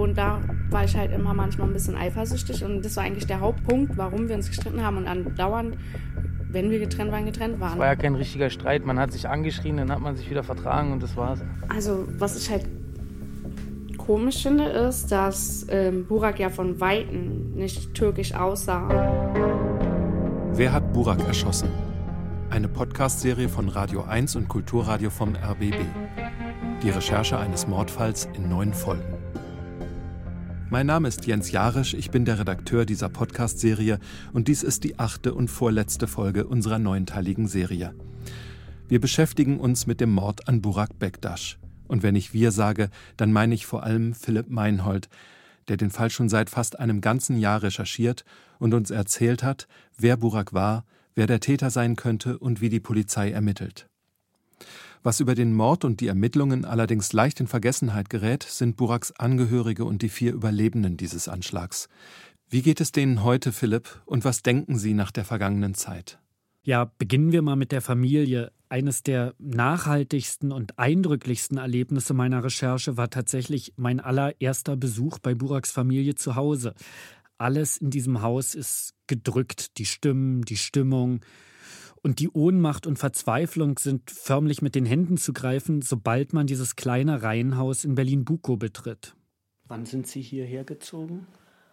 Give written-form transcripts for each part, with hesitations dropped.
Und da war ich halt immer manchmal ein bisschen eifersüchtig. Und das war eigentlich der Hauptpunkt, warum wir uns gestritten haben. Und andauernd, wenn wir getrennt waren. Es war ja kein richtiger Streit. Man hat sich angeschrien, dann hat man sich wieder vertragen und das war's. Also was ich halt komisch finde, ist, dass Burak ja von Weitem nicht türkisch aussah. Wer hat Burak erschossen? Eine Podcast-Serie von Radio 1 und Kulturradio vom RBB. Die Recherche eines Mordfalls in 9 Folgen. Mein Name ist Jens Jarisch, ich bin der Redakteur dieser Podcast-Serie und dies ist die 8. und vorletzte Folge unserer 9-teiligen Serie. Wir beschäftigen uns mit dem Mord an Burak Bektaş. Und wenn ich wir sage, dann meine ich vor allem Philipp Meinhold, der den Fall schon seit fast einem ganzen Jahr recherchiert und uns erzählt hat, wer Burak war, wer der Täter sein könnte und wie die Polizei ermittelt. Was über den Mord und die Ermittlungen allerdings leicht in Vergessenheit gerät, sind Buraks Angehörige und die 4 Überlebenden dieses Anschlags. Wie geht es denen heute, Philipp, und was denken sie nach der vergangenen Zeit? Ja, beginnen wir mal mit der Familie. Eines der nachhaltigsten und eindrücklichsten Erlebnisse meiner Recherche war tatsächlich mein allererster Besuch bei Buraks Familie zu Hause. Alles in diesem Haus ist gedrückt, die Stimmen, die Stimmung. Und die Ohnmacht und Verzweiflung sind förmlich mit den Händen zu greifen, sobald man dieses kleine Reihenhaus in Berlin-Bukow betritt. Wann sind Sie hierher gezogen?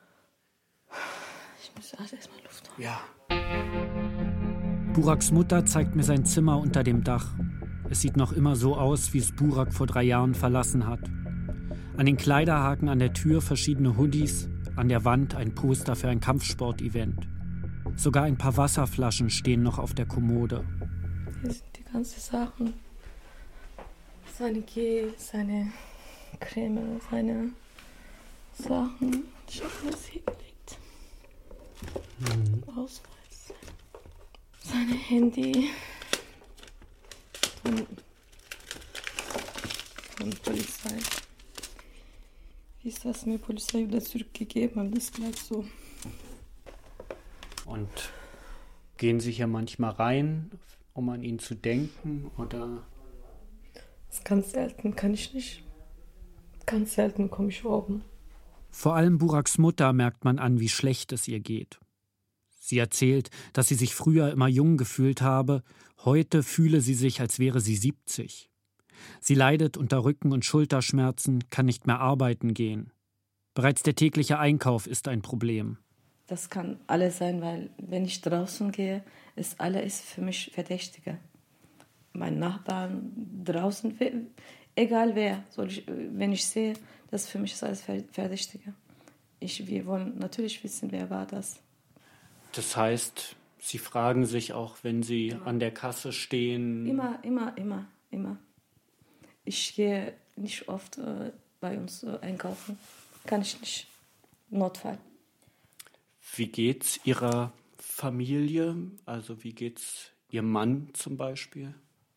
Ich muss erst mal Luft holen. Ja. Buraks Mutter zeigt mir sein Zimmer unter dem Dach. Es sieht noch immer so aus, wie es Burak vor 3 Jahren verlassen hat. An den Kleiderhaken an der Tür verschiedene Hoodies, an der Wand ein Poster für ein Kampfsport-Event. Sogar ein paar Wasserflaschen stehen noch auf der Kommode. Hier sind die ganzen Sachen. Seine Gel, seine Creme, seine Sachen. Ich habe alles hier gelegt. Ausweis. Sein Handy. Von Polizei. Wie ist das mir Polizei wieder zurückgegeben haben, das ist gleich so. Und gehen Sie hier manchmal rein, um an ihn zu denken, oder? Das ist ganz selten, kann ich nicht. Ganz selten komme ich oben. Vor allem Buraks Mutter merkt man an, wie schlecht es ihr geht. Sie erzählt, dass sie sich früher immer jung gefühlt habe, heute fühle sie sich, als wäre sie 70. Sie leidet unter Rücken- und Schulterschmerzen, kann nicht mehr arbeiten gehen. Bereits der tägliche Einkauf ist ein Problem. Das kann alles sein, weil wenn ich draußen gehe, ist alles für mich Verdächtiger. Mein Nachbarn draußen, egal wer, wenn ich sehe, das für mich ist alles Verdächtiger. Wir wollen natürlich wissen, wer war das. Das heißt, Sie fragen sich auch, wenn Sie an der Kasse stehen? Immer. Ich gehe nicht oft bei uns einkaufen. Kann ich nicht. Notfall. Wie geht's Ihrer Familie? Also wie geht's Ihrem Mann zum Beispiel?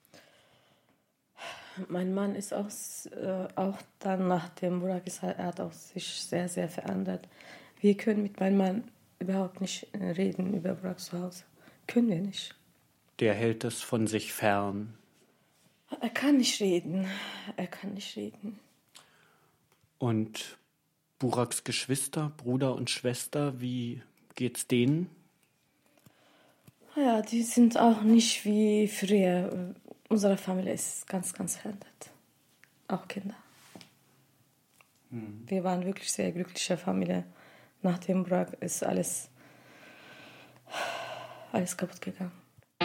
Mein Mann ist auch dann nach dem Burak, er hat auch sich sehr, sehr verändert. Wir können mit meinem Mann überhaupt nicht reden über Burak zu Hause. Können wir nicht. Der hält es von sich fern. Er kann nicht reden. Und Buraks Geschwister, Bruder und Schwester, wie geht's denen? Ja, die sind auch nicht wie früher. Unsere Familie ist ganz, ganz verändert. Auch Kinder. Wir waren wirklich sehr glückliche Familie. Nach dem Burak ist alles kaputt gegangen.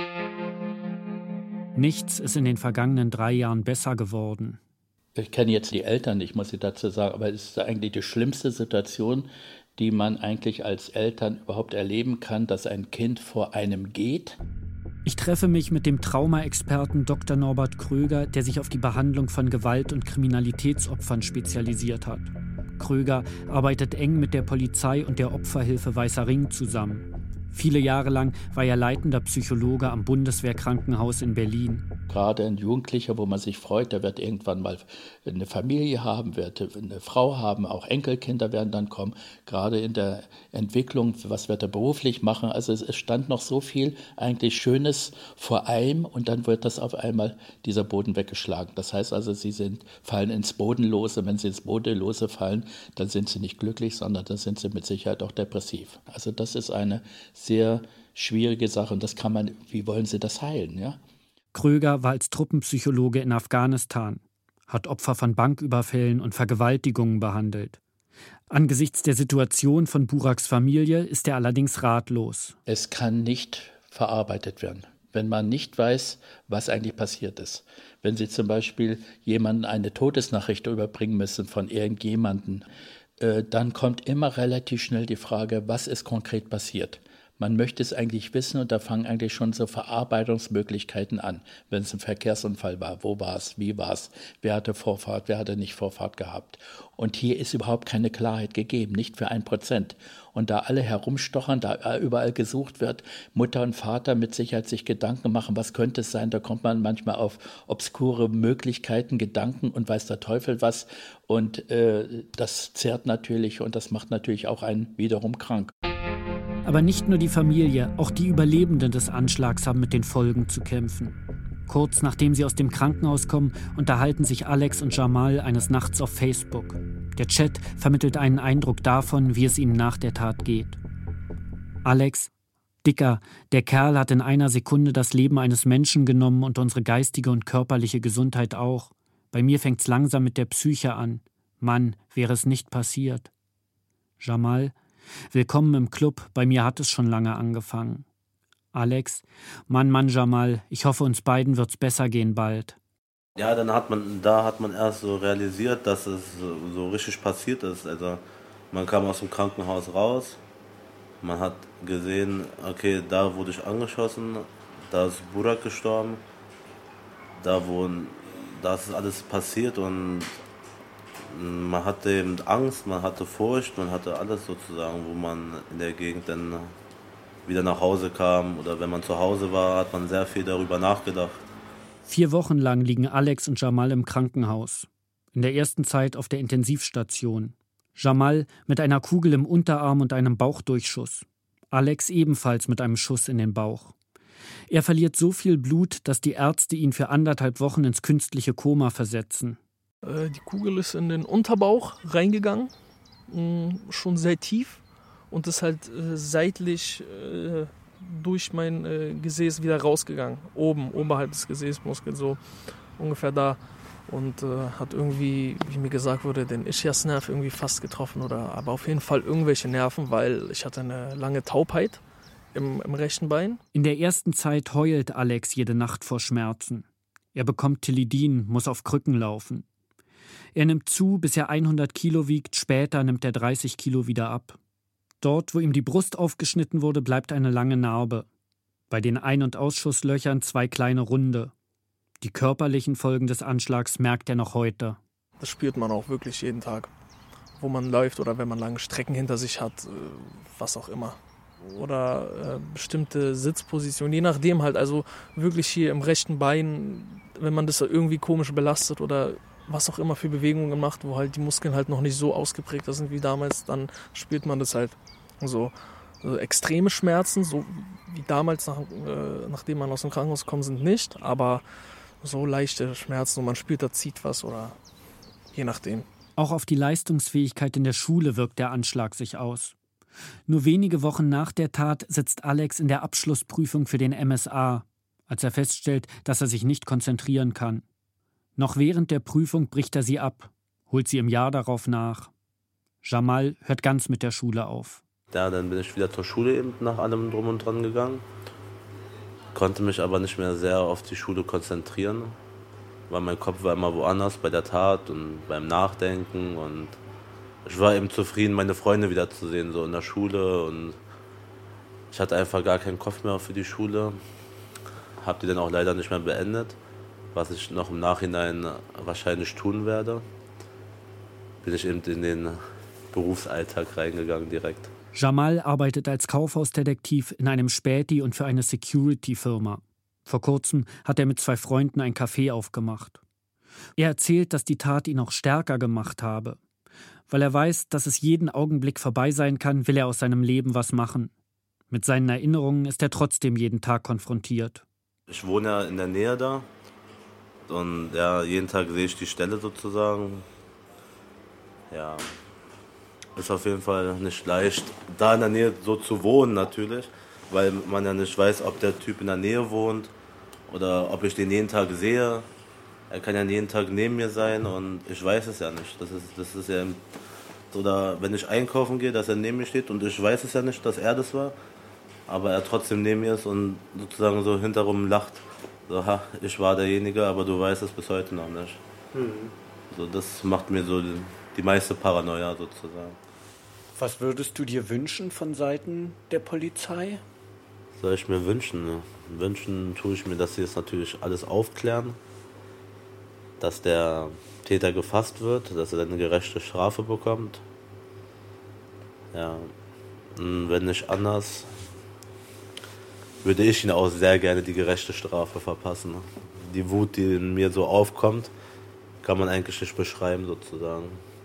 Nichts ist in den vergangenen 3 Jahren besser geworden. Ich kenne jetzt die Eltern nicht, muss ich dazu sagen, aber es ist eigentlich die schlimmste Situation, die man eigentlich als Eltern überhaupt erleben kann, dass ein Kind vor einem geht. Ich treffe mich mit dem Traumaexperten Dr. Norbert Kröger, der sich auf die Behandlung von Gewalt- und Kriminalitätsopfern spezialisiert hat. Kröger arbeitet eng mit der Polizei und der Opferhilfe Weißer Ring zusammen. Viele Jahre lang war er leitender Psychologe am Bundeswehrkrankenhaus in Berlin. Gerade ein Jugendlicher, wo man sich freut, der wird irgendwann mal eine Familie haben, wird eine Frau haben, auch Enkelkinder werden dann kommen. Gerade in der Entwicklung, was wird er beruflich machen? Also es stand noch so viel eigentlich Schönes vor einem und dann wird das auf einmal dieser Boden weggeschlagen. Das heißt also, fallen ins Bodenlose. Wenn sie ins Bodenlose fallen, dann sind sie nicht glücklich, sondern dann sind sie mit Sicherheit auch depressiv. Also das ist eine sehr schwierige Sache und das kann man, wie wollen Sie das heilen, ja? Kröger war als Truppenpsychologe in Afghanistan, hat Opfer von Banküberfällen und Vergewaltigungen behandelt. Angesichts der Situation von Buraks Familie ist er allerdings ratlos. Es kann nicht verarbeitet werden, wenn man nicht weiß, was eigentlich passiert ist. Wenn Sie zum Beispiel jemandem eine Todesnachricht überbringen müssen von irgendjemandem, dann kommt immer relativ schnell die Frage, was ist konkret passiert. Man möchte es eigentlich wissen und da fangen eigentlich schon so Verarbeitungsmöglichkeiten an. Wenn es ein Verkehrsunfall war, wo war es, wie war es, wer hatte Vorfahrt, wer hatte nicht Vorfahrt gehabt. Und hier ist überhaupt keine Klarheit gegeben, nicht für 1%. Und da alle herumstochern, da überall gesucht wird, Mutter und Vater mit Sicherheit sich Gedanken machen, was könnte es sein, da kommt man manchmal auf obskure Möglichkeiten, Gedanken und weiß der Teufel was. Und das zerrt natürlich und das macht natürlich auch einen wiederum krank. Aber nicht nur die Familie, auch die Überlebenden des Anschlags haben mit den Folgen zu kämpfen. Kurz nachdem sie aus dem Krankenhaus kommen, unterhalten sich Alex und Jamal eines Nachts auf Facebook. Der Chat vermittelt einen Eindruck davon, wie es ihnen nach der Tat geht. Alex: Dicker, der Kerl hat in einer Sekunde das Leben eines Menschen genommen und unsere geistige und körperliche Gesundheit auch. Bei mir fängt's langsam mit der Psyche an. Mann, wäre es nicht passiert. Jamal: Willkommen im Club, bei mir hat es schon lange angefangen. Alex: Mann, Jamal, ich hoffe, uns beiden wird's besser gehen bald. Ja, dann hat man erst so realisiert, dass es so richtig passiert ist. Also man kam aus dem Krankenhaus raus, man hat gesehen, okay, da wurde ich angeschossen, da ist Burak gestorben, da ist alles passiert und man hatte eben Angst, man hatte Furcht, man hatte alles sozusagen, wo man in der Gegend dann wieder nach Hause kam oder wenn man zu Hause war, hat man sehr viel darüber nachgedacht. 4 Wochen lang liegen Alex und Jamal im Krankenhaus. In der ersten Zeit auf der Intensivstation. Jamal mit einer Kugel im Unterarm und einem Bauchdurchschuss. Alex ebenfalls mit einem Schuss in den Bauch. Er verliert so viel Blut, dass die Ärzte ihn für 1,5 Wochen ins künstliche Koma versetzen. Die Kugel ist in den Unterbauch reingegangen, schon sehr tief und ist halt seitlich durch mein Gesäß wieder rausgegangen. Oberhalb des Gesäßmuskels, so ungefähr da. Und hat irgendwie, wie mir gesagt wurde, den Ischiasnerv irgendwie fast getroffen aber auf jeden Fall irgendwelche Nerven, weil ich hatte eine lange Taubheit im rechten Bein. In der ersten Zeit heult Alex jede Nacht vor Schmerzen. Er bekommt Tilidin, muss auf Krücken laufen. Er nimmt zu, bis er 100 Kilo wiegt, später nimmt er 30 Kilo wieder ab. Dort, wo ihm die Brust aufgeschnitten wurde, bleibt eine lange Narbe. Bei den Ein- und Ausschusslöchern 2 kleine Runde. Die körperlichen Folgen des Anschlags merkt er noch heute. Das spürt man auch wirklich jeden Tag, wo man läuft oder wenn man lange Strecken hinter sich hat, was auch immer. Oder bestimmte Sitzpositionen, je nachdem halt, also wirklich hier im rechten Bein, wenn man das irgendwie komisch belastet oder was auch immer für Bewegungen macht, wo halt die Muskeln halt noch nicht so ausgeprägt sind wie damals, dann spürt man das halt so. Also extreme Schmerzen, so wie damals, nachdem man aus dem Krankenhaus gekommen sind, nicht, aber so leichte Schmerzen und man spürt, da zieht was oder je nachdem. Auch auf die Leistungsfähigkeit in der Schule wirkt der Anschlag sich aus. Nur wenige Wochen nach der Tat sitzt Alex in der Abschlussprüfung für den MSA, als er feststellt, dass er sich nicht konzentrieren kann. Noch während der Prüfung bricht er sie ab, holt sie im Jahr darauf nach. Jamal hört ganz mit der Schule auf. Ja, dann bin ich wieder zur Schule eben nach allem drum und dran gegangen. Konnte mich aber nicht mehr sehr auf die Schule konzentrieren, weil mein Kopf war immer woanders bei der Tat und beim Nachdenken. Und ich war eben zufrieden, meine Freunde wiederzusehen, so in der Schule. Und ich hatte einfach gar keinen Kopf mehr für die Schule. Habe die dann auch leider nicht mehr beendet, was ich noch im Nachhinein wahrscheinlich tun werde. Bin ich eben in den Berufsalltag reingegangen direkt. Jamal arbeitet als Kaufhausdetektiv in einem Späti und für eine Security-Firma. Vor kurzem hat er mit 2 Freunden ein Café aufgemacht. Er erzählt, dass die Tat ihn auch stärker gemacht habe. Weil er weiß, dass es jeden Augenblick vorbei sein kann, will er aus seinem Leben was machen. Mit seinen Erinnerungen ist er trotzdem jeden Tag konfrontiert. Ich wohne ja in der Nähe da und ja, jeden Tag sehe ich die Stelle sozusagen. Ja, ist auf jeden Fall nicht leicht, da in der Nähe so zu wohnen natürlich, weil man ja nicht weiß, ob der Typ in der Nähe wohnt oder ob ich den jeden Tag sehe. Er kann ja jeden Tag neben mir sein und ich weiß es ja nicht. Das ist ja, oder wenn ich einkaufen gehe, dass er neben mir steht und ich weiß es ja nicht, dass er das war, aber er trotzdem neben mir ist und sozusagen so hinterrum lacht. So, ha, ich war derjenige, aber du weißt es bis heute noch nicht. So, das macht mir so die meiste Paranoia sozusagen. Was würdest du dir wünschen von Seiten der Polizei? Was soll ich mir wünschen? Ne? Wünschen tue ich mir, dass sie es natürlich alles aufklären, dass der Täter gefasst wird, dass er eine gerechte Strafe bekommt. Ja, und wenn nicht anders, würde ich ihn auch sehr gerne die gerechte Strafe verpassen. Die Wut, die in mir so aufkommt, kann man eigentlich nicht beschreiben sozusagen.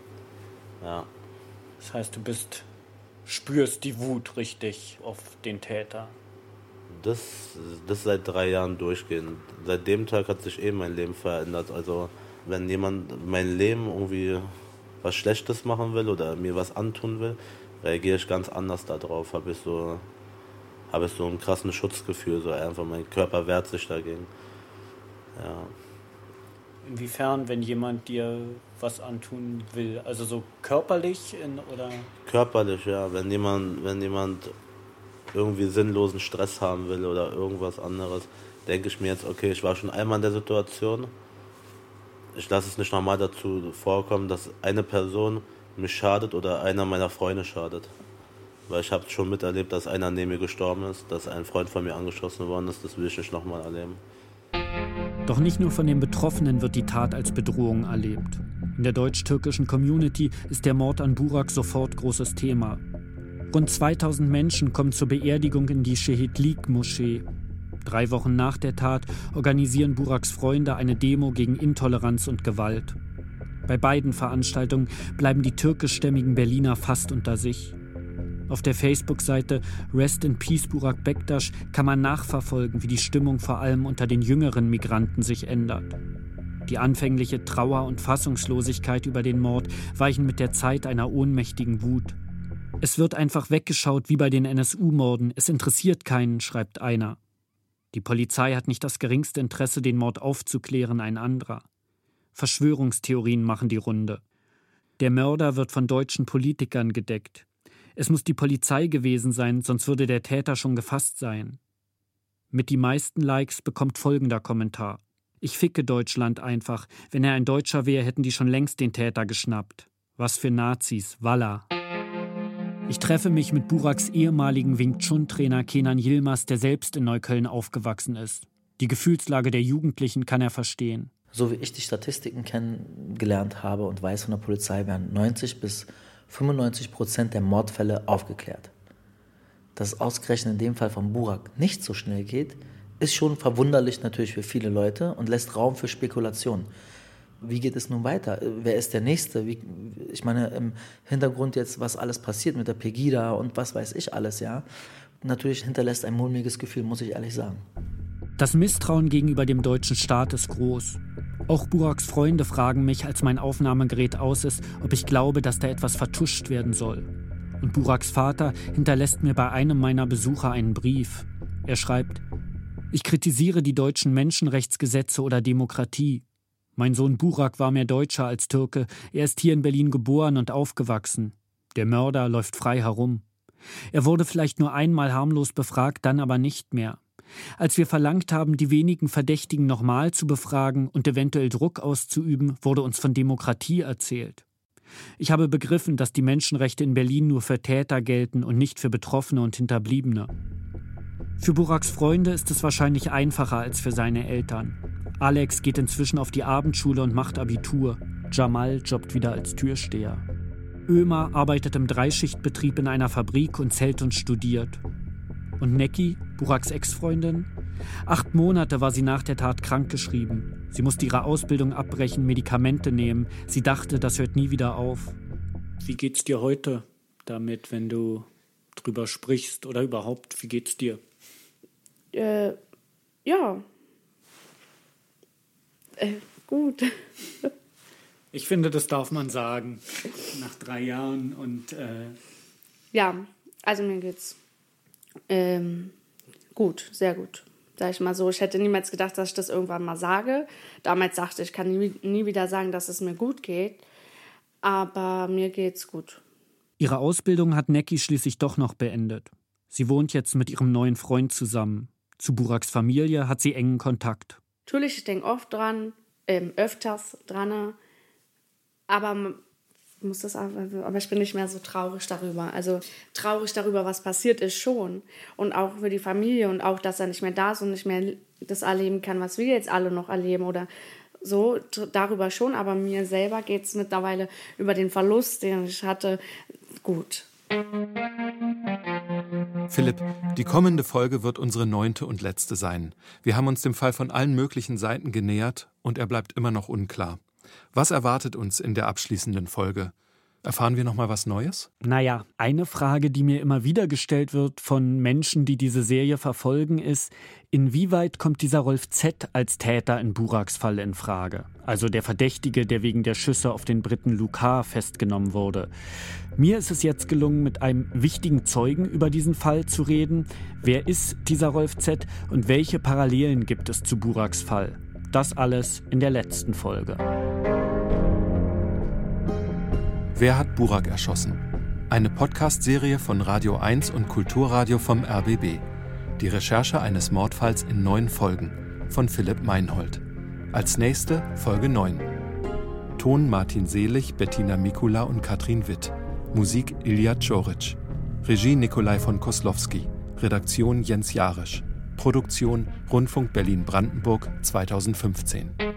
Ja. Das heißt, du spürst die Wut richtig auf den Täter. Das seit 3 Jahren durchgehend. Seit dem Tag hat sich mein Leben verändert. Also wenn jemand mein Leben irgendwie was Schlechtes machen will oder mir was antun will, reagiere ich ganz anders darauf. Habe ich so ein krasses Schutzgefühl, so einfach mein Körper wehrt sich dagegen. Ja. Inwiefern, wenn jemand dir was antun will? Also so körperlich oder? Körperlich, ja. Wenn jemand irgendwie sinnlosen Stress haben will oder irgendwas anderes, denke ich mir jetzt, okay, ich war schon einmal in der Situation. Ich lasse es nicht nochmal dazu vorkommen, dass eine Person mich schadet oder einer meiner Freunde schadet. Weil ich habe schon miterlebt, dass einer neben mir gestorben ist, dass ein Freund von mir angeschossen worden ist. Das will ich nicht nochmal erleben. Doch nicht nur von den Betroffenen wird die Tat als Bedrohung erlebt. In der deutsch-türkischen Community ist der Mord an Burak sofort großes Thema. Rund 2000 Menschen kommen zur Beerdigung in die Şehitlik-Moschee. 3 Wochen nach der Tat organisieren Buraks Freunde eine Demo gegen Intoleranz und Gewalt. Bei beiden Veranstaltungen bleiben die türkischstämmigen Berliner fast unter sich. Auf der Facebook-Seite Rest in Peace Burak Bektaş kann man nachverfolgen, wie die Stimmung vor allem unter den jüngeren Migranten sich ändert. Die anfängliche Trauer und Fassungslosigkeit über den Mord weichen mit der Zeit einer ohnmächtigen Wut. Es wird einfach weggeschaut wie bei den NSU-Morden. Es interessiert keinen, schreibt einer. Die Polizei hat nicht das geringste Interesse, den Mord aufzuklären, ein anderer. Verschwörungstheorien machen die Runde. Der Mörder wird von deutschen Politikern gedeckt. Es muss die Polizei gewesen sein, sonst würde der Täter schon gefasst sein. Mit die meisten Likes bekommt folgender Kommentar. Ich ficke Deutschland einfach. Wenn er ein Deutscher wäre, hätten die schon längst den Täter geschnappt. Was für Nazis, Wallah. Ich treffe mich mit Buraks ehemaligen Wing Chun-Trainer Kenan Yilmaz, der selbst in Neukölln aufgewachsen ist. Die Gefühlslage der Jugendlichen kann er verstehen. So wie ich die Statistiken kennengelernt habe und weiß von der Polizei, werden 90-95% der Mordfälle aufgeklärt. Dass es ausgerechnet in dem Fall von Burak nicht so schnell geht, ist schon verwunderlich natürlich für viele Leute und lässt Raum für Spekulation. Wie geht es nun weiter? Wer ist der Nächste? Ich meine, im Hintergrund jetzt, was alles passiert mit der Pegida und was weiß ich alles, ja. Natürlich hinterlässt ein mulmiges Gefühl, muss ich ehrlich sagen. Das Misstrauen gegenüber dem deutschen Staat ist groß. Auch Buraks Freunde fragen mich, als mein Aufnahmegerät aus ist, ob ich glaube, dass da etwas vertuscht werden soll. Und Buraks Vater hinterlässt mir bei einem meiner Besucher einen Brief. Er schreibt: Ich kritisiere die deutschen Menschenrechtsgesetze oder Demokratie. Mein Sohn Burak war mehr Deutscher als Türke. Er ist hier in Berlin geboren und aufgewachsen. Der Mörder läuft frei herum. Er wurde vielleicht nur einmal harmlos befragt, dann aber nicht mehr. Als wir verlangt haben, die wenigen Verdächtigen nochmal zu befragen und eventuell Druck auszuüben, wurde uns von Demokratie erzählt. Ich habe begriffen, dass die Menschenrechte in Berlin nur für Täter gelten und nicht für Betroffene und Hinterbliebene. Für Buraks Freunde ist es wahrscheinlich einfacher als für seine Eltern. Alex geht inzwischen auf die Abendschule und macht Abitur. Jamal jobbt wieder als Türsteher. Ömer arbeitet im Dreischichtbetrieb in einer Fabrik und zählt und studiert. Und Necki, Buraks Ex-Freundin? 8 Monate war sie nach der Tat krankgeschrieben. Sie musste ihre Ausbildung abbrechen, Medikamente nehmen. Sie dachte, das hört nie wieder auf. Wie geht's dir heute damit, wenn du drüber sprichst oder überhaupt, wie geht's dir? Ja. Gut. Ich finde, das darf man sagen, nach 3 Jahren und... Ja, also mir geht's gut, sehr gut. Sag ich mal so, ich hätte niemals gedacht, dass ich das irgendwann mal sage. Damals dachte ich, ich kann nie wieder sagen, dass es mir gut geht. Aber mir geht's gut. Ihre Ausbildung hat Necki schließlich doch noch beendet. Sie wohnt jetzt mit ihrem neuen Freund zusammen. Zu Buraks Familie hat sie engen Kontakt. Natürlich, ich denke oft dran, öfters dran, aber ich bin nicht mehr so traurig darüber. Also traurig darüber, was passiert ist schon. Und auch für die Familie und auch, dass er nicht mehr da ist und nicht mehr das erleben kann, was wir jetzt alle noch erleben oder so, darüber schon. Aber mir selber geht es mittlerweile über den Verlust, den ich hatte, gut. Philipp, die kommende Folge wird unsere 9. und letzte sein. Wir haben uns dem Fall von allen möglichen Seiten genähert und er bleibt immer noch unklar. Was erwartet uns in der abschließenden Folge? Erfahren wir noch mal was Neues? Naja, eine Frage, die mir immer wieder gestellt wird von Menschen, die diese Serie verfolgen, ist, inwieweit kommt dieser Rolf Z. als Täter in Buraks Fall in Frage? Also der Verdächtige, der wegen der Schüsse auf den Briten Lucar festgenommen wurde. Mir ist es jetzt gelungen, mit einem wichtigen Zeugen über diesen Fall zu reden. Wer ist dieser Rolf Z. und welche Parallelen gibt es zu Buraks Fall? Das alles in der letzten Folge. Wer hat Burak erschossen? Eine Podcast-Serie von Radio 1 und Kulturradio vom RBB. Die Recherche eines Mordfalls in 9 Folgen von Philipp Meinhold. Als nächste Folge 9. Ton Martin Selig, Bettina Mikula und Katrin Witt. Musik Ilja Czoric. Regie Nikolai von Koslowski. Redaktion Jens Jarisch. Produktion Rundfunk Berlin-Brandenburg 2015.